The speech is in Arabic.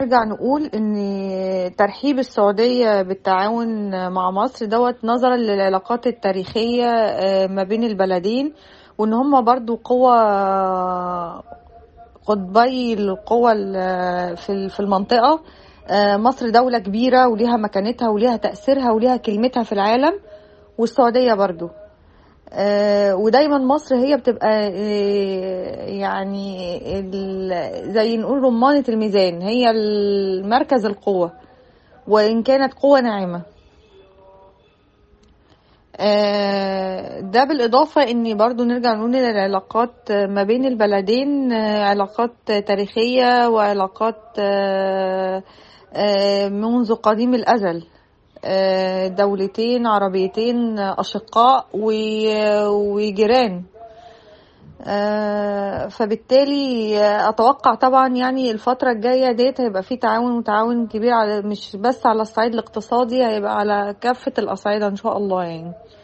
نرجع نقول ان ترحيب السعودية بالتعاون مع مصر نظرا للعلاقات التاريخية ما بين البلدين، وان هم برضو قوة قطبي القوى في المنطقة. مصر دولة كبيرة وليها مكانتها وليها تأثيرها وليها كلمتها في العالم، والسعودية برضو. ودايما مصر هي بتبقى يعني زي نقول رمانة الميزان، هي المركز القوة وإن كانت قوة ناعمة. ده بالإضافة إن برضو نرجع نقول إن العلاقات ما بين البلدين علاقات تاريخية وعلاقات منذ قديم الأزل. دولتين عربيتين أشقاء وجيران. فبالتالي أتوقع طبعا يعني الفترة الجاية ديت هيبقى فيه تعاون كبير، على مش بس على الصعيد الاقتصادي، هيبقى على كافة الأصعدة إن شاء الله يعني.